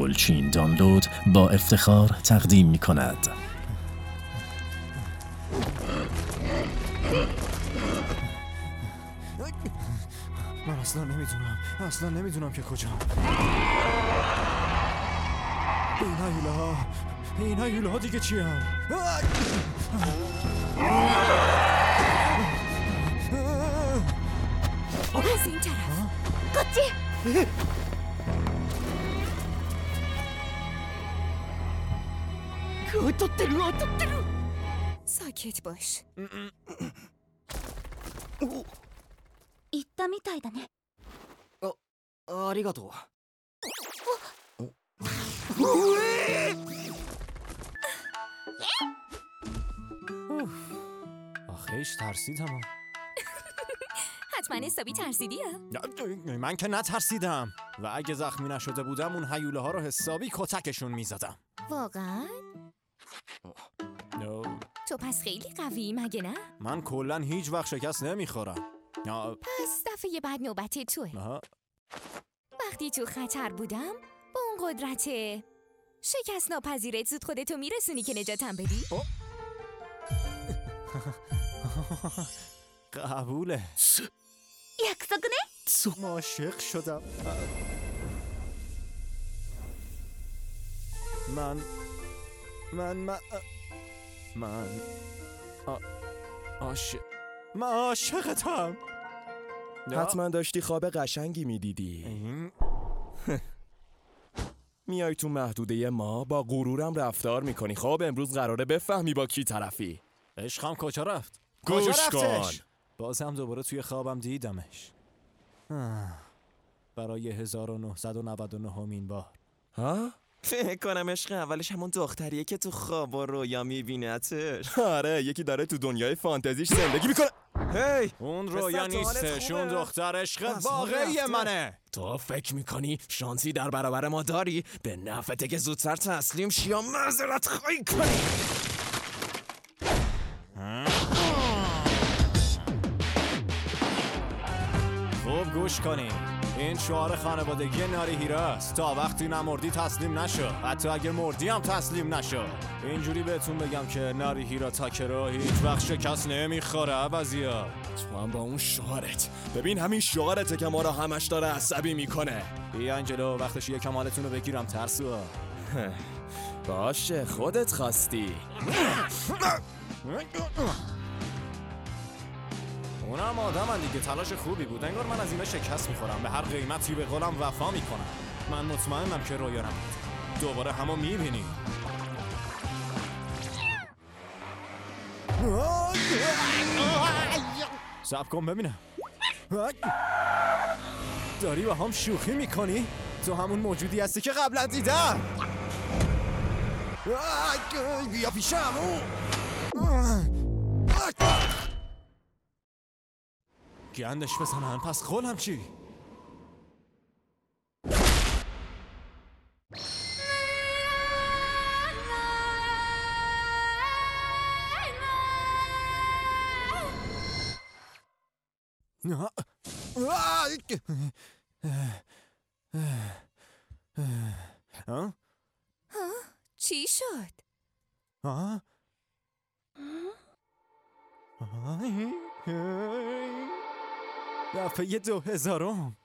گلچین دانلود با افتخار تقدیم می‌کند. من اصلا نمیدونم که کجام. این هیوله ها دیگه چی هم؟ از این طرف قطی ساکت باش. 言ったみたいだね。 ありがとう。آخیش ترسیدم. حتما حسابی ترسیدی ها؟ من که نترسیدم و اگه زخمی نشده بودم اون هیوله ها رو حسابی کتکشون میزدم. واقعا؟ تو پس خیلی قوی مگه نه؟ من کلن هیچ وقت شکست نمیخورم. پس دفعه بعد نوبت توه. وقتی تو خطر بودم با اون قدرت شکست ناپذیرت زود خودتو میرسونی که نجاتم بدی؟ قبوله. 約束ね。 عاشق شدم. من عاشقتم. حتما داشتی خواب قشنگی میدیدی. میای تو محدوده ما با غرورم رفتار میکنی. خب امروز قراره بفهمی با کی طرفی. عشقم کجا رفت؟ گوش کن. بازم دوباره توی خوابم دیدمش. برای 1999مین بار. ها؟ فکر کنم عشق اولش همون دختریه که تو خواب و رویا میبینتش. آره یکی داره تو دنیای فانتزیش زندگی میکنه. هی اون رویا نیستش، اون دختر عشق واقعی منه. تو فکر میکنی شانسی در برابر ما داری؟ به نفته که زودتر تسلیم شی یا معذرت خواهی کنی. خوب گوش کنی، این شعار خانوادگی ناری هیراست. تا وقتی نمردی تسلیم نشو، حتی اگه مردی هم تسلیم نشو. اینجوری بهتون بگم که ناری هیرا تاکرو هیچ وقت شکست نمیخوره. عوضیا تو هم با اون شعارت. ببین همین شعارته که ما را همش داره عصبی میکنه. بیاین جلو، وقتش یه کمالتون رو بگیرم ترسو. باشه خودت خواستی. اونم آدمن دیگه، تلاش خوبی بود. انگار من از اینا شکست میخورم، به هر قیمتی به قولم وفا میکنم. من مطمئنم که رویا نمید، دوباره همو میبینی. صبر کن ببینم. داری با هم شوخی میکنی؟ تو همون موجودی هستی که قبلا دیدم. بیا پیشم. گندش بزنن، پس قولم چی؟ چی شد؟ دفعه 2000م.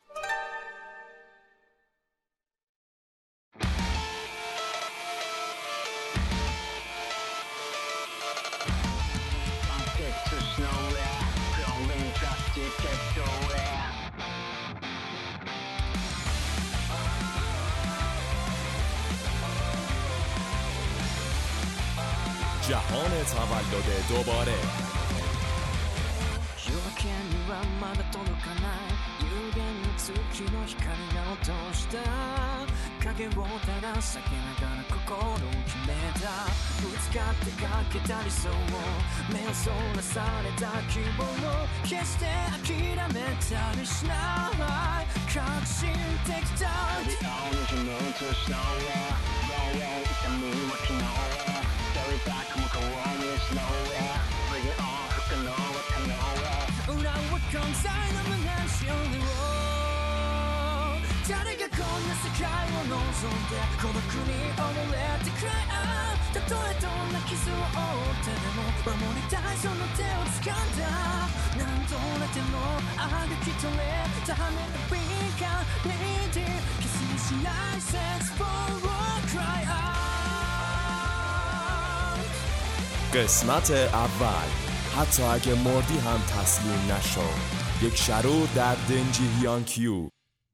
جهان تولد دوباره. 誰がこんな世界を望んで孤独に溺れてくらいたとえどんな傷を負ってでも守りたいその手を掴んだ何度寝ても歩き取れための敏感 Lady キスにしない Sex for cry out قسمت اول حتی اگه مردی هم تسلیم نشو یک شرور در دنجی هیانکیو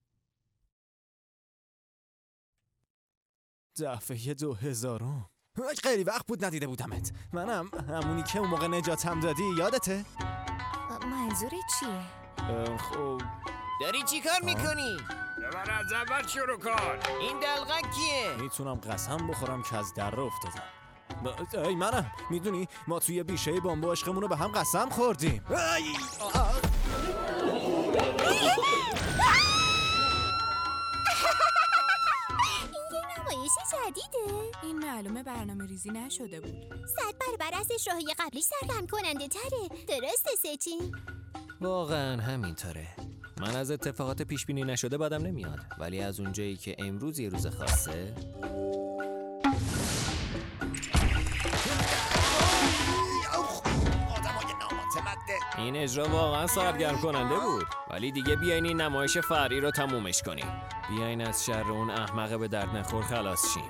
دفعه 2000 خیلی وقت بود ندیده بودمت. منم همونی که اون موقع نجاتم دادی یادته؟ منظورت چیه؟ خب داری چی کار میکنی؟ دوباره از اول شروع کن. این دلغک کیه؟ میتونم قسم بخورم که از در افتادم. ای منم میدونی ما توی بیشه بامبو عشقمون رو به هم قسم خوردیم. نمایش جدیده؟ این معلومه برنامه ریزی نشده بود. 100 برابر از اجراهای قبلی سرگرم کننده تره. درسته ستین؟ واقعا همینطوره. من از اتفاقات پیش بینی نشده بدم نمیاد، ولی از اونجایی که امروز یه روز خاصه این اجرا واقعا سرگرم کننده بود. ولی دیگه بیاین این نمایش فرعی رو تمومش کنیم. بیاین از شر اون احمق به درد نخور خلاص شیم.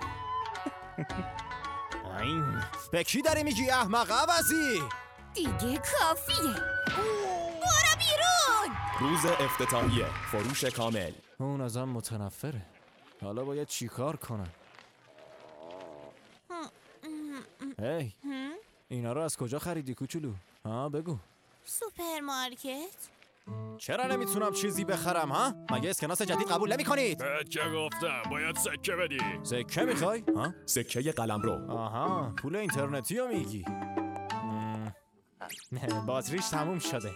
به کی داری میگی احمق عوضی؟ دیگه کافیه. برو بیرون. روز افتتاحیه فروش کامل. اون ازم متنفره. حالا باید چی کار کنم؟ هی اینا رو از کجا خریدی کوچولو؟ ها بگو. سوپرمارکت؟ چرا نمیتونم چیزی بخرم ها؟ مگه اسکناس جدید قبول نمیکنید؟ بهت چه گفتم باید سکه بدی. سکه میخوای؟ ها؟ سکه قلمرو. آها پول اینترنتی رو میگی. باتریش تموم شده.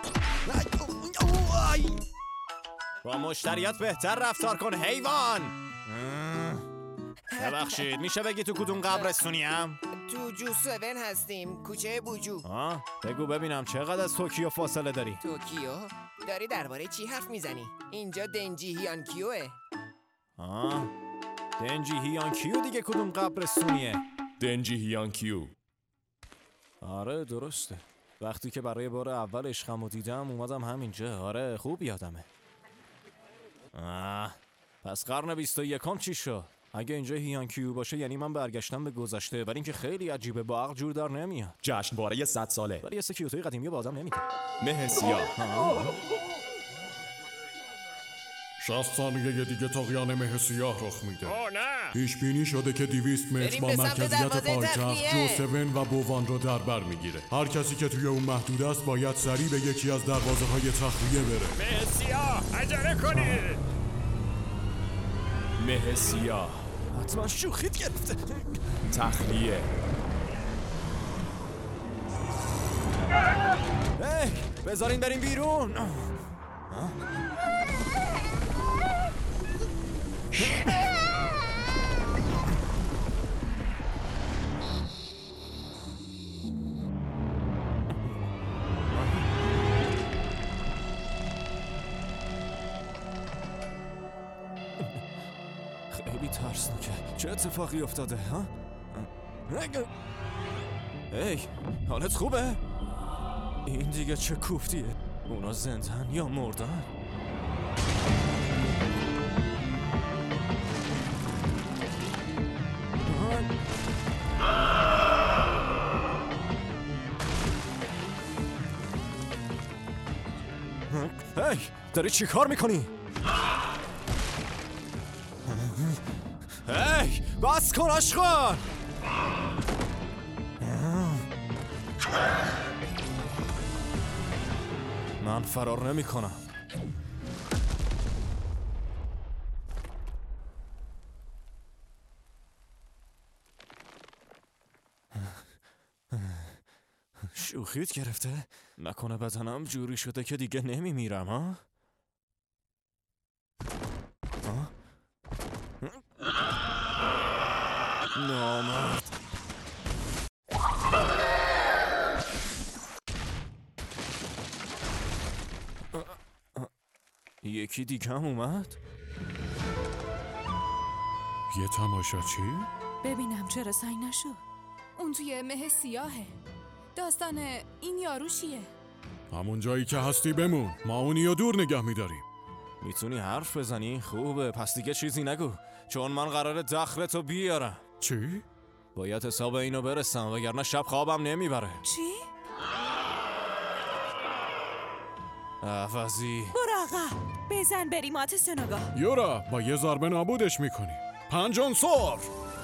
با مشتریات بهتر رفتار کن حیوان. ببخشید میشه بگی تو کدوم قبرستونیم؟ تو جو 7 هستیم، کوچه بوجو. بگو ببینم چقدر از توکیو فاصله داری؟ توکیو؟ داری درباره چی حرف میزنی؟ اینجا دنجی هیانکیوه. دنجی هیانکیو دیگه کدوم قبرستونیه؟ دنجی هیانکیو. آره درسته. وقتی که برای بار اول عشقمو دیدم اومدم همینجا. آره خوب یادمه. پس قرن 21 چی شد؟ اگه اینجا هیانکیو باشه یعنی من برگشتم به گذشته، ولی اینکه خیلی عجیبه، با عقل جور در نمیاد. جشنواره 100 ساله. ولی اسم کیوتوی قدیمی با آدم نمیده. مه سیاه. 60 ثانیه دیگه طاغیان مه سیاه رخ میده. نه. پیش بینی شده که 200 متر با مرکزیت پایتخت جو 7 و بووان رو در بر میگیره. هر کسی که توی اون محدود است باید سریع به یکی از دروازه های تخلیه بره. مه سیاه عجله کنید. مه سیاه حتما شوخیت گرفته. تخلیه. بذارین بریم بیرون. خیلی ترسناکه. چه اتفاقی افتاده ها؟ ای حالت خوبه؟ این دیگه چه کوفتیه؟ اونا زندن یا مردن؟ هی داری چی کار میکنی؟ هی بس کن آشغال! من فرار نمی کنم. شوخیت گرفته؟ نکنه بدنم جوری شده که دیگه نمی میرم ها؟ نامرد. یکی دیگه هم اومد؟ یه تماشاچی؟ ببینم چرا سنگ نشد. اون توی مه سیاهه. داستان این یارو چیه؟ همون جایی که هستی بمون. ما اونیو دور نگه میداریم. میتونی حرف بزنی؟ خوبه، پس دیگه چیزی نگو، چون من قراره دخلتو بیارم. چی؟ باید حساب اینو برسم وگرنه شب خوابم نمیبره. چی؟ عوضی برو آقا، بزن بریم آتش نگاه. یورا با یه ضربه نابودش میکنی. 5 عنصر.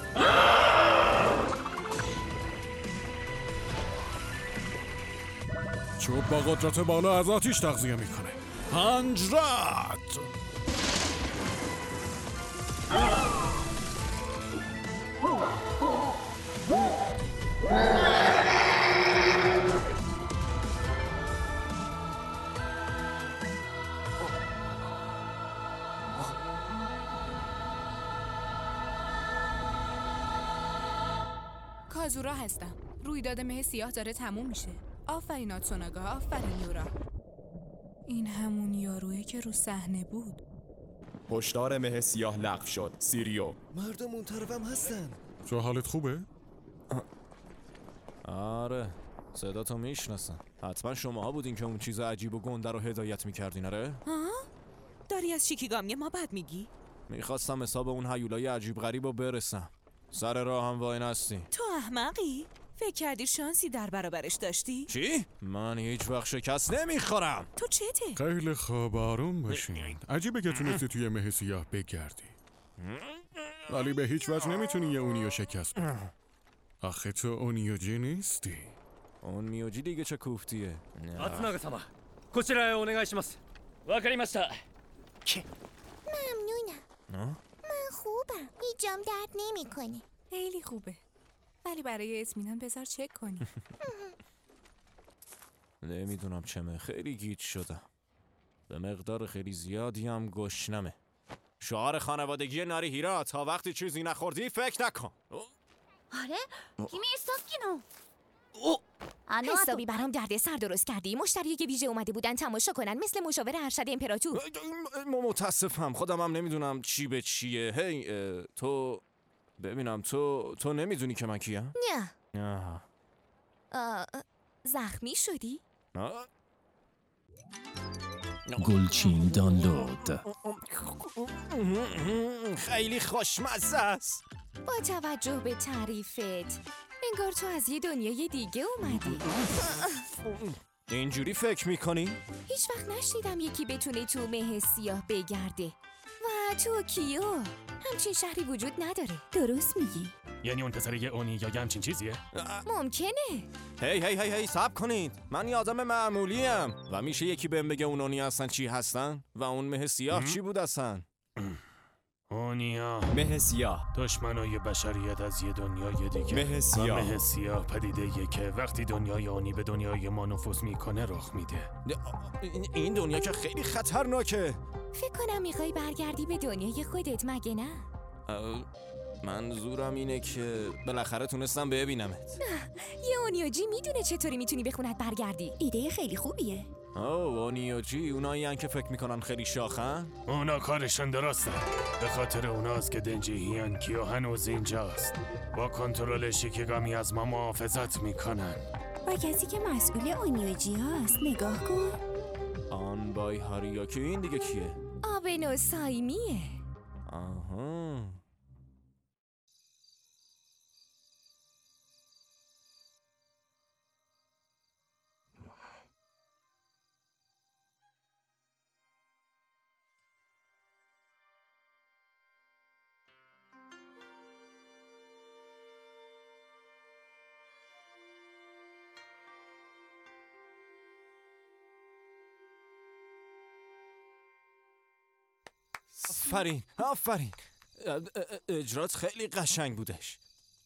چوب با قدرت بالا از آتیش تغذیه میکنه. 5 رد. کازورا هستم. رویداد مه سیاه داره تموم میشه. آفرین آتسوناگا، آفرین یورا. این همون یارویی که رو صحنه بود. هشدار مه سیاه لغو شد. سیریو. مردم اون طرفم هستن. تو حالت خوبه؟ آره، صداتو میشناسم. حتما شماها بودین که اون چیز عجیب و گنده رو هدایت میکردین، آره؟ داری از شیکیگامی ما بد میگی؟ میخواستم حساب اون هیولای عجیب غریب رو برسم. سر راه هم وای نستی. تو احمقی؟ فکر کردی شانسی در برابرش داشتی؟ چی؟ من هیچ وقت شکست نمیخورم. تو چته؟ خیلی خوب، آروم باشین. عجیبه که تونستی توی مه سیاه بگردی، ولی به هیچ وجه نمیتونی یه اونیو شکست بدی. آخه تو اونیوجی نیستی. اون میوجی دیگه چه کوفتیه؟ آتسوناگا ساما، こちらへお願いします。わかりました。 ممنونم. من خوبم. هیچ جام درد نمیکنه. خیلی خوبه. ولی برای اطمینان بذار چک کنی. نمیدونم چمه، خیلی گیج شدم. به مقدار خیلی زیادی هم گشنمه. شعار خانوادگی ناری هیرا، تا وقتی چیزی نخوردی فکر نکن. آره؟ کیمی ساکینو. حسابی برام درد سر درست کردی. مشتری که ویژه اومده بودن تماشا کنن، مثل مشاور ارشد امپراتور. متاسفم، خودم هم نمیدونم چی به چیه. هی تو ببینم، تو نمیدونی که من کیم؟ نه. زخمی شدی؟ گلچین دانلود. خیلی خوشمزه است. با توجه به تعریفت انگار تو از یه دنیای دیگه اومدی. اینجوری فکر میکنی؟ هیچ وقت نشنیدم یکی بتونه تو مه سیاه بگرده. و توکیو همچین شهری وجود نداره. درست میگی؟ یعنی اون پسر یه اونی یا همچین چیزیه؟ ممکنه. هی صبر کنید. من یه آدم معمولیم و میشه یکی بهم بگه اون اونی هستن چی هستن؟ و اون مه سیاه چی بود هستن؟ اونیا مه سیاه دشمنای بشریت از یه دنیای دیگه. مه سیاه پدیده‌ایه که وقتی دنیای اونی به دنیای ما نفوذ میکنه رخ میده. این دنیا که خیلی خطرناکه. فکر کنم میخوای برگردی به دنیای خودت، مگه نه؟ منظورم اینه که بالاخره تونستم ببینمت. یه اونیوجی میدونه چطوری میتونی به خونت برگردی. ایده خیلی خوبیه. اونیوجی اونایی هن که فکر میکنن خیلی شاخن؟ اونا کارشون درسته. به خاطر اوناست که دنجی هیانکیو هنوز اینجاست. با کنترل شیکیگامی از ما محافظت میکنن. و کسی که مسئول اونیوجی هاست نگاه کن. آن بای هاریاکی. این دیگه کیه؟ آبنو سایمیه. آها. آفرین. اجرات خیلی قشنگ بودش.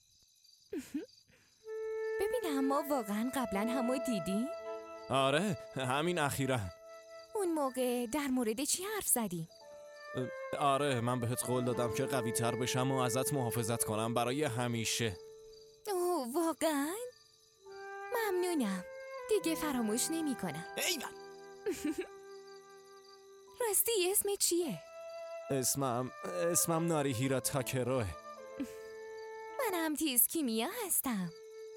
ببینم ما واقعا قبلا همو دیدیم؟ آره، همین اخیراً. اون موقع در مورد چی حرف زدیم؟ آره، من بهت قول دادم که قوی تر بشم و ازت محافظت کنم برای همیشه. اوه واقعا؟ ممنونم. دیگه فراموش نمی کنم. ایوان. راستی اسم چیه؟ اسمم ناریهیرا تاکروه. منم تیز کیمیا هستم.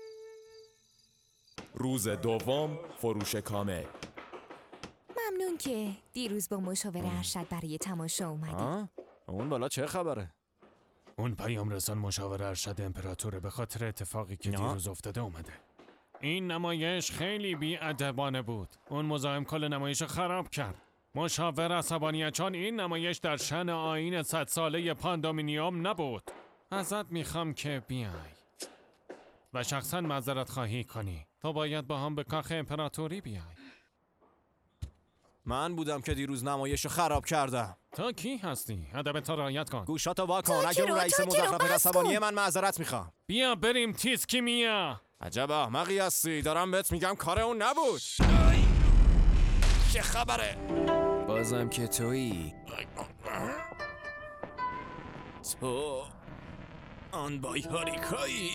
روز دوم فروش کامل. ممنون که دیروز با مشاور ارشد برای تماشا اومدی. اون بالا چه خبره؟ اون پیام رسان مشاور ارشد امپراتوره به خاطر اتفاقی که دیروز افتاده اومده. این نمایش خیلی بی‌ادبانه بود. اون مزاحم کل نمایش خراب کرد. مشاور عصبانیه چون این نمایش در شأن آیین 100 ساله پاندومینیوم نبود. ازت میخوام که بیای و شخصا معذرت خواهی کنی. تو باید با هم به کاخ امپراتوری بیای. من بودم که دیروز نمایش رو خراب کردم. تو کی هستی؟ ادبت رعایت کن. گوشاتو وا کن. اگه اون رئیس مزخرف عصبانیه من معذرت میخوام. بیا بریم تیز کیمیا. عجب احمقی هستی. دارم بهت میگم کار اون نبود. چه خبره؟ بازم که تویی. تو آن بای هاریکایی.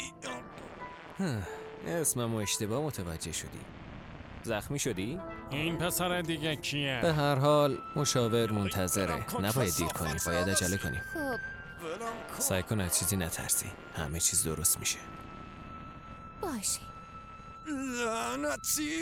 اسممو اشتباه متوجه شدی. زخمی شدی؟ این پسر دیگه کیه؟ به هر حال مشاور منتظره. نباید دیر کنی. باید عجله کنی. خب سعی کن از چیزی نترسی. همه چیز درست میشه. باشه. لعنتی.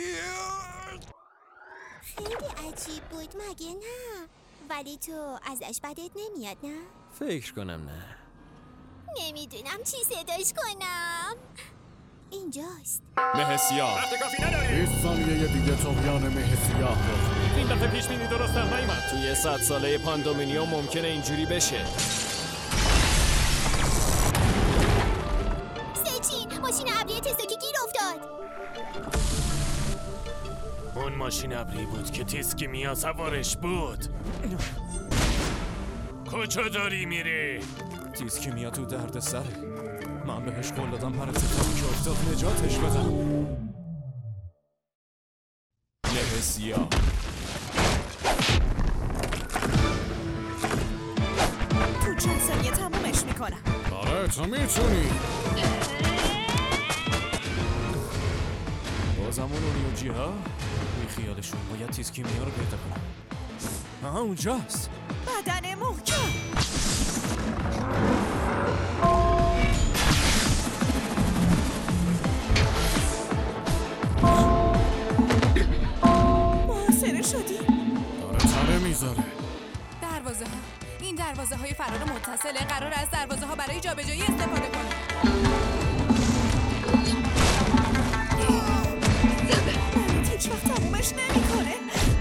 خیلی عجیب بود مگه نه؟ ولی تو ازش بدت نمیاد نه؟ فکر کنم نه. نمیدونم چی صداش کنم. اینجاست. مه سیاه. 20 ثانیه دیگه طغیان مه سیاه. این دفعه پیش بینی درست نیومد. توی 100 ساله پاندومینیوم ممکنه اینجوری بشه. سیچین ماشین ابری تسوکی گیر افتاد. اون ماشین ابری بود که تیز کیمیا سوارش بود. کجا داری میری؟ تیز کیمیا تو درد سره. من بهش قول دادم هر اتفاقی که افتاد نجاتش بدم. مه سیاه. تو چند ثانیه تمومش میکنم. آره تو میتونی. بازم اون اونیوجی ها؟ بی خیالشون باید تیز کیمیا رو پیدا کنم. اونجاست. بدن محکم. محاصره شدی؟ داره تنه میذاره. دروازه ها. این دروازه های فرار متصله. قرار از دروازه ها برای جابجایی استفاده کنه. هیچ وقت تمومش نمیکنه.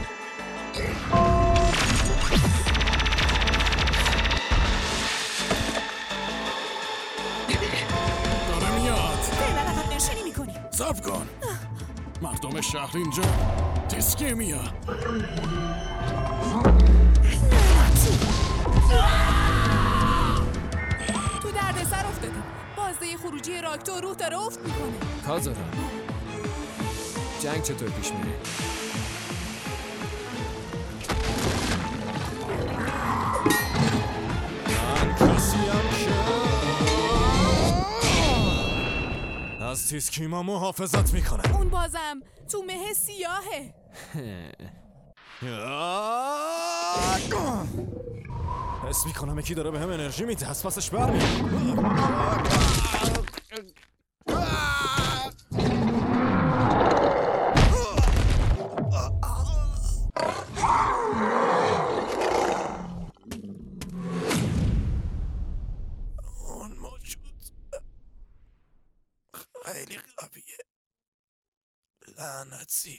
داره میاد. فعلا عقب نشینی میکنیم. صبر کن. مردم شهر اینجا. تیز کیمیا. تو درد سر افتادیم. بازده خروجی راکتور روح داره افت میکنه. کازارا جنگ چطور پیش میره؟ من کسیم که از تیز کیما محافظت میکنه. اون بازم تو مه سیاهه. حس میکنم یکی داره به هم انرژی میده. از پسش برمیاد. اون موجود خیلی قویه. لعنتی.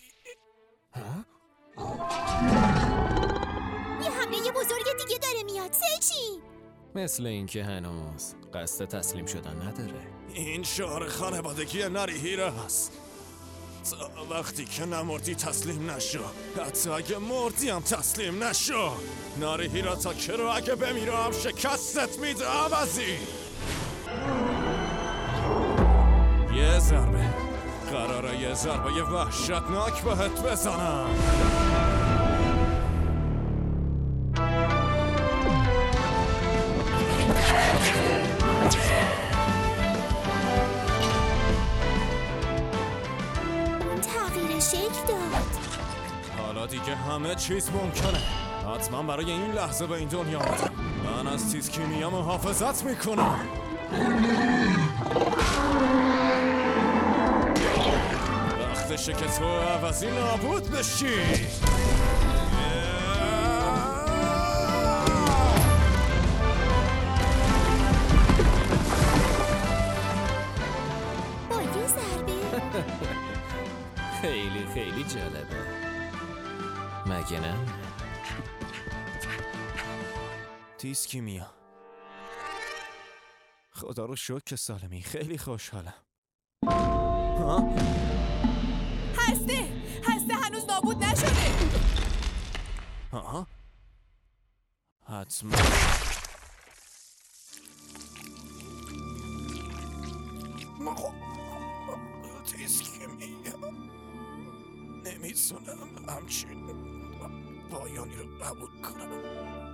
یه حمله بزرگ دیگه داره میاد. سیچین مثل اینکه هنوز قصد تسلیم شدن نداره. این شعار خانوادگی ناریهیرا هست. تا وقتی که نمردی تسلیم نشو. حتی اگه مردی هم تسلیم نشو. ناریهیرا تاکرو اگه بمیرم شکستت میده عوضی. یه ضربه. قراره یه ضربه وحشتناک بهت بزنم. تغییر شکل داد. حالا دیگه همه چیز ممکنه. حتما برای این لحظه به این دنیا آمدم. من از تیز کیمیا محافظت میکنم. وقتشه که تو عوضی نابود بشی. با یه ضربه خیلی خیلی جالبه، مگه نه؟ تیز کیمیا، خدا رو شکر که سالمی. خیلی خوشحالم. هسته هنوز نابود نشده. حتما تیز کیمیا، نمیتونم همچین پایانی رو قبول کنم.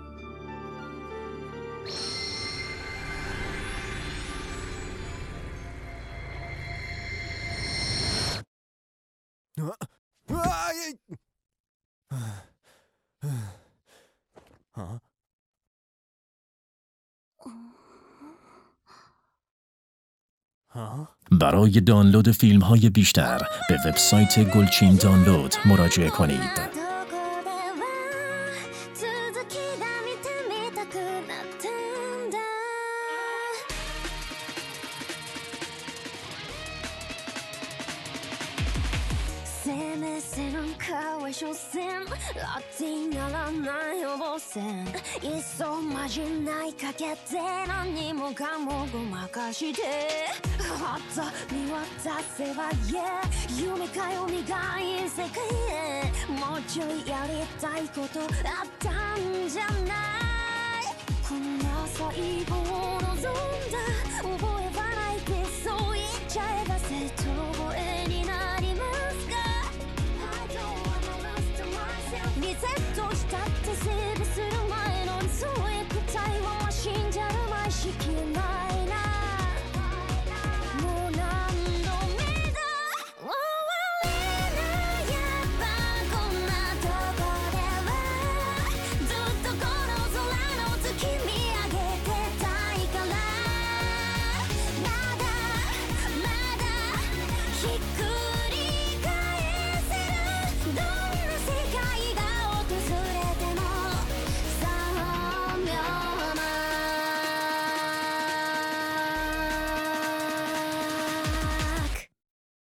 برای دانلود فیلم های بیشتر به وبسایت گلچین دانلود مراجعه کنید. 最後の望んだ覚えはないってそう言っちゃえば正当